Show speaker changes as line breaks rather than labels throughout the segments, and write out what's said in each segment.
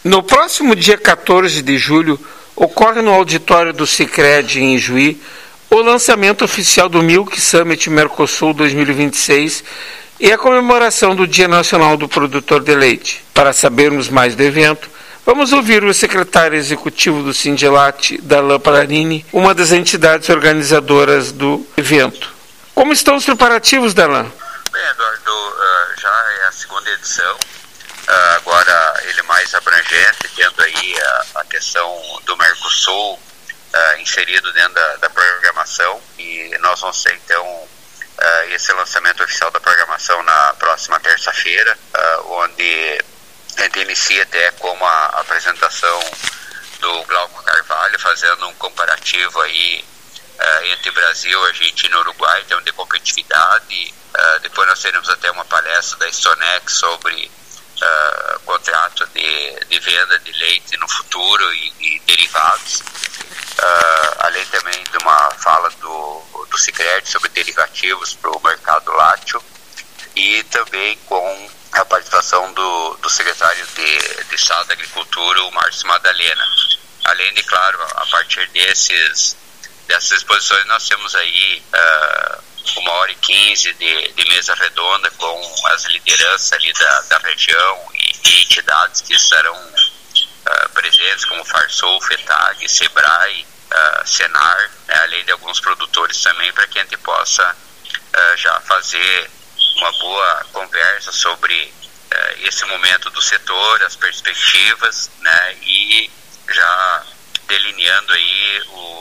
No próximo dia 14 de julho, ocorre no auditório do Sicredi em Juí o lançamento oficial do Milk Summit Mercosul 2026 e a comemoração do Dia Nacional do Produtor de Leite. Para sabermos mais do evento, vamos ouvir o secretário executivo do Sindilat, Darlan Pallarini, uma das entidades organizadoras do evento. Como estão os preparativos, Darlan?
Bem, Eduardo, já é a segunda edição. Agora ele mais abrangente, tendo aí a questão do Mercosul inserido dentro da programação, e nós vamos ter então esse lançamento oficial da programação na próxima terça-feira, onde a gente inicia até com a apresentação do Glauco Carvalho, fazendo um comparativo aí entre Brasil, Argentina e Uruguai, então de competitividade. Depois nós teremos até uma palestra da Stonex sobre contrato de venda de leite no futuro e derivados, além também de uma fala do Sicredi sobre derivativos para o mercado lácteo, e também com a participação do secretário de Estado da Agricultura, o Márcio Madalena. Além de, claro, a partir dessas exposições nós temos aí 1h15 de mesa redonda com as lideranças ali da região e entidades que estarão presentes, como Farsul, FETAG, SEBRAE, Senar, além de alguns produtores também, para que a gente possa já fazer uma boa conversa sobre esse momento do setor, as perspectivas, né, e já delineando aí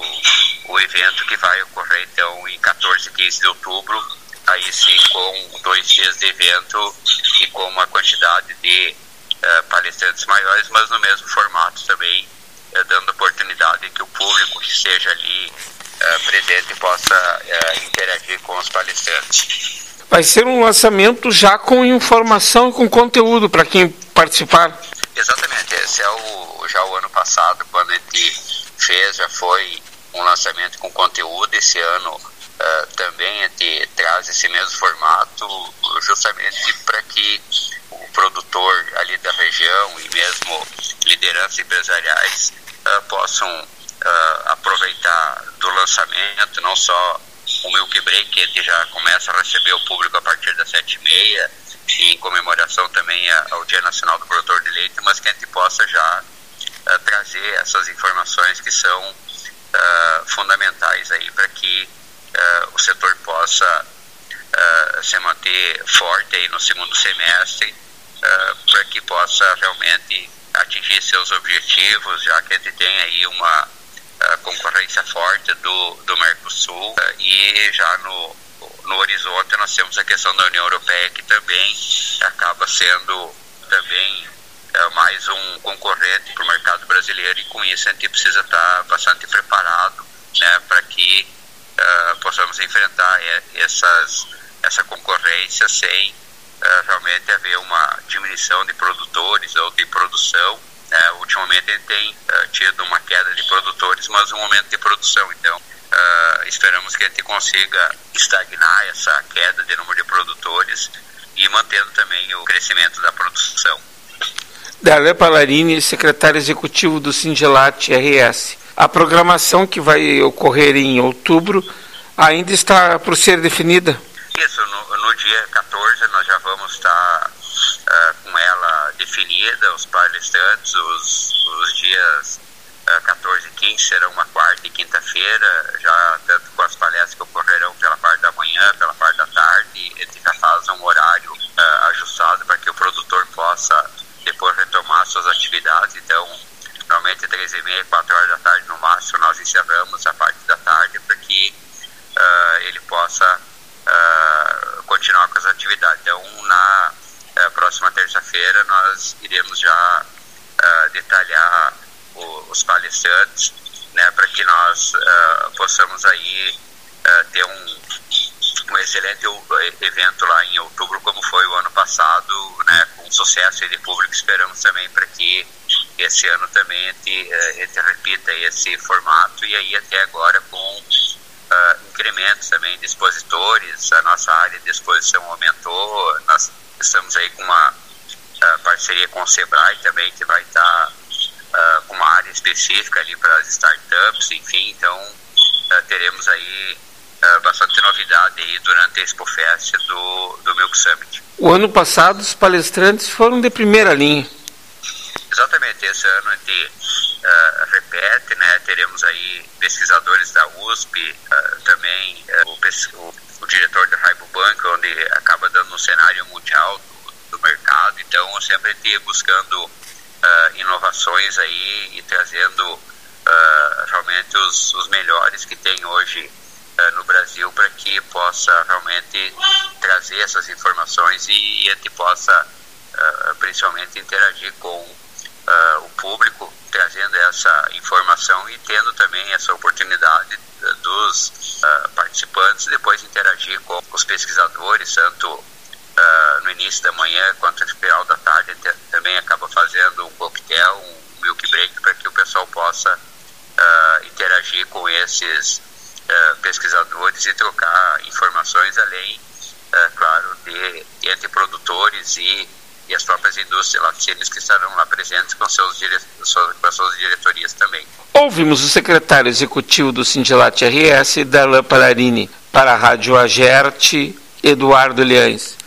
o evento que vai ocorrer então em 14 e 15 de outubro, aí sim com 2 dias de evento e com uma quantidade de palestrantes maiores, mas no mesmo formato também, dando oportunidade que o público que esteja ali presente possa interagir com os palestrantes.
Vai ser um lançamento já com informação e com conteúdo para quem participar.
Exatamente, esse é já o ano passado, quando a gente fez, já foi um lançamento com conteúdo. Esse ano também a gente traz esse mesmo formato, justamente para que o produtor ali da região e mesmo lideranças empresariais possam aproveitar do lançamento, não só o Milk Break, que a gente já começa a receber o público a partir das 7h30, em comemoração também ao Dia Nacional do Produtor de Leite, mas que a gente possa já trazer essas informações que são fundamentais aí para que o setor possa se manter forte aí no segundo semestre, para que possa realmente atingir seus objetivos, já que a gente tem aí uma concorrência forte do Mercosul, e já no horizonte nós temos a questão da União Europeia, que também acaba sendo também mais um concorrente para o mercado brasileiro, e com isso a gente precisa estar bastante preparado, né, para que possamos enfrentar essa concorrência sem realmente haver uma diminuição de produtores ou de produção. Ultimamente a gente tem tido uma queda de produtores, mas um aumento de produção. Então esperamos que a gente consiga estagnar essa queda de número de produtores e mantendo também o crescimento da produção.
Darlan Pallarini, secretário executivo do Sindilat RS. A programação que vai ocorrer em outubro ainda está por ser definida?
Isso, no dia 14 nós já vamos estar com ela definida, os palestrantes. Os dias 14 e 15 serão uma quarta e quinta-feira, já tanto com as palestras que ocorrerão pela parte da manhã, pela parte da tarde. A gente já faz um horário ajustado para que o produtor possa depois retomar suas atividades. Então, normalmente 3h30, 4h da tarde no máximo, nós encerramos a parte da tarde para que ele possa continuar com as atividades. Então, na próxima terça-feira, nós iremos já detalhar os palestrantes, né, para que nós possamos aí ter um excelente evento lá em outubro, como foi o ano passado, né, com sucesso de público. Esperamos também para que esse ano também a gente repita esse formato, e aí até agora com incrementos também de expositores. A nossa área de exposição aumentou. Nós estamos aí com uma parceria com o SEBRAE também, que vai estar específica ali para as startups, enfim, então teremos aí bastante novidade aí durante a ExpoFest do Milk Summit.
O ano passado os palestrantes foram de primeira linha.
Exatamente, esse ano a gente repete, né? Teremos aí pesquisadores da USP, também o diretor do Rabobank, onde acaba dando um cenário mundial do mercado, então sempre a gente buscando inovações aí e trazendo realmente os melhores que tem hoje no Brasil, para que possa realmente trazer essas informações e a gente possa principalmente interagir com o público, trazendo essa informação e tendo também essa oportunidade dos participantes depois interagir com os pesquisadores, tanto no início da manhã quanto no final da tarde. Também acaba fazendo um coquetel, um milk break, para que o pessoal possa interagir com esses pesquisadores e trocar informações, além, claro, entre produtores e as próprias indústrias laticínias que estarão lá presentes com as suas diretorias também.
Ouvimos o secretário executivo do Sindilate RS, Darlan Pallarini. Para a Rádio Agerte, Eduardo Liães.